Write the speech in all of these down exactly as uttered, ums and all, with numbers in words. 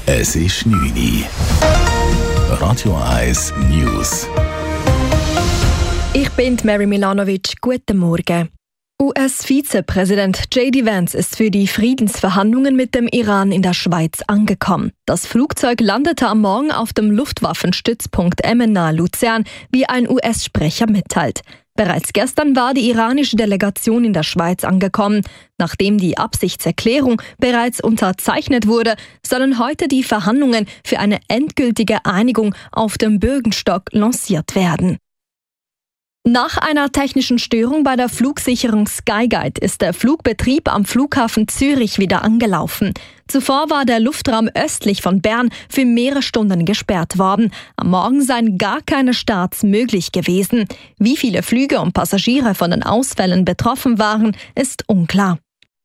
Es ist neun Uhr. Radio eins News. Ich bin Mary Milanovic. Guten Morgen. U S-Vizepräsident J D Vance ist für die Friedensverhandlungen mit dem Iran in der Schweiz angekommen. Das Flugzeug landete am Morgen auf dem Luftwaffenstützpunkt Emmen nahe Luzern, wie ein U S-Sprecher mitteilt. Bereits gestern war die iranische Delegation in der Schweiz angekommen. Nachdem die Absichtserklärung bereits unterzeichnet wurde, sollen heute die Verhandlungen für eine endgültige Einigung auf dem Bürgenstock lanciert werden. Nach einer technischen Störung bei der Flugsicherung Skyguide ist der Flugbetrieb am Flughafen Zürich wieder angelaufen. Zuvor war der Luftraum östlich von Bern für mehrere Stunden gesperrt worden. Am Morgen seien gar keine Starts möglich gewesen. Wie viele Flüge und Passagiere von den Ausfällen betroffen waren, ist unklar.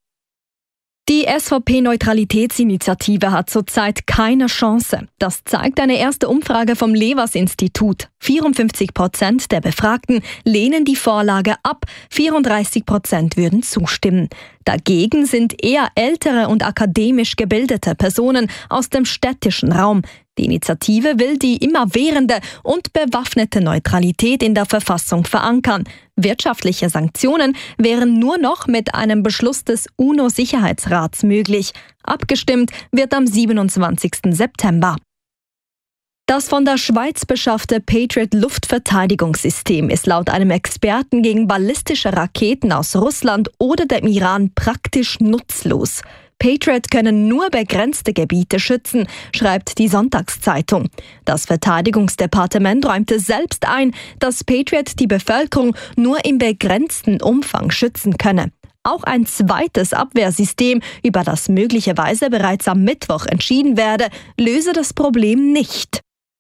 Die S V P-Neutralitätsinitiative hat zurzeit keine Chance. Das zeigt eine erste Umfrage vom Levers-Institut. vierundfünfzig Prozent der Befragten lehnen die Vorlage ab, vierunddreißig Prozent würden zustimmen. Dagegen sind eher ältere und akademisch gebildete Personen aus dem städtischen Raum. Die Initiative will die immerwährende und bewaffnete Neutralität in der Verfassung verankern. Wirtschaftliche Sanktionen wären nur noch mit einem Beschluss des U N O-Sicherheitsrats möglich. Abgestimmt wird am siebenundzwanzigsten September. Das von der Schweiz beschaffte Patriot-Luftverteidigungssystem ist laut einem Experten gegen ballistische Raketen aus Russland oder dem Iran praktisch nutzlos. Patriot können nur begrenzte Gebiete schützen, schreibt die Sonntagszeitung. Das Verteidigungsdepartement räumte selbst ein, dass Patriot die Bevölkerung nur im begrenzten Umfang schützen könne. Auch ein zweites Abwehrsystem, über das möglicherweise bereits am Mittwoch entschieden werde, löse das Problem nicht.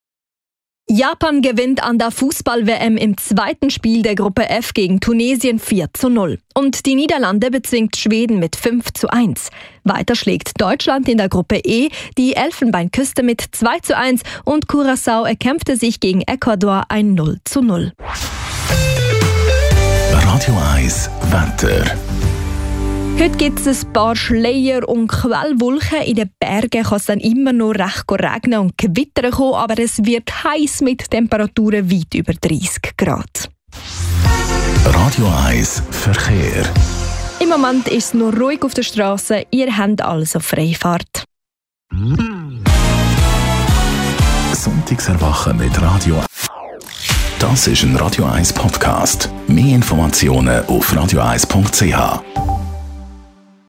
Japan gewinnt an der Fußball-W M im zweiten Spiel der Gruppe F gegen Tunesien vier zu null. Und die Niederlande bezwingt Schweden mit fünf zu eins. Weiter schlägt Deutschland in der Gruppe E die Elfenbeinküste mit zwei zu eins und Curaçao erkämpfte sich gegen Ecuador ein null zu null. Radio eins Wetter. Heute gibt es ein paar Schleier und Quellwolken. In den Bergen kann es dann immer noch recht regnen und gewittern kommen, aber es wird heiß mit Temperaturen weit über dreißig Grad. Radio eins Verkehr. Im Moment ist es nur ruhig auf der Straße. Ihr habt also Freifahrt. Sonntagserwachen mit Radio eins. Das ist ein Radio eins Podcast. Mehr Informationen auf radio eins punkt c h.